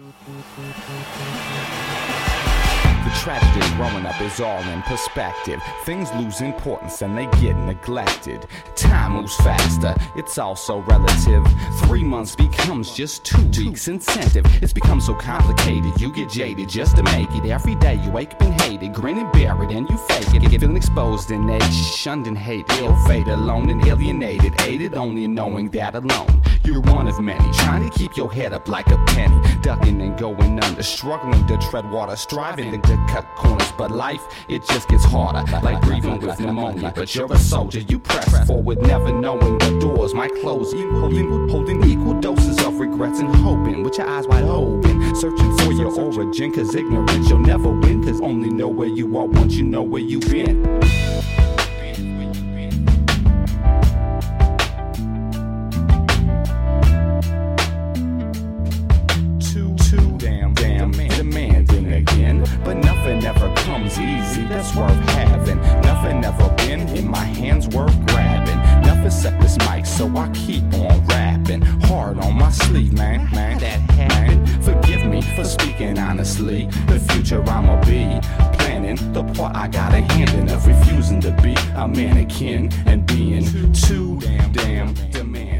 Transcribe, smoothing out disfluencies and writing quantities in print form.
The tragedy of growing up is all in perspective. Things lose importance and they get neglected. Time moves faster, it's also relative. 3 months becomes just 2 weeks incentive. It's become so complicated, you get jaded just to make it. Every day you wake up and hate it, grin and bear it and you fake it. Feeling exposed and shunned and hated, ill-fated, alone and alienated, aided only in knowing that alone you're one of many, trying to keep your head up like a penny, ducking and going under, struggling to tread water, striving to cut corners, but life, it just gets harder, like breathing with pneumonia. But you're a soldier, you press forward, never knowing the doors might close, holding equal doses of regrets and hoping, with your eyes wide open, searching for your origin, cause ignorance you'll never win, cause only know where you are once you know where you've been. But nothing ever comes easy, that's worth having. Nothing ever been in my hands worth grabbing. Nothing except this mic, so I keep on rapping. Hard on my sleeve, man, that happened. Forgive me for speaking honestly. The future I'ma be planning, the part I got a hand in of refusing to be a mannequin and being too damn demanding.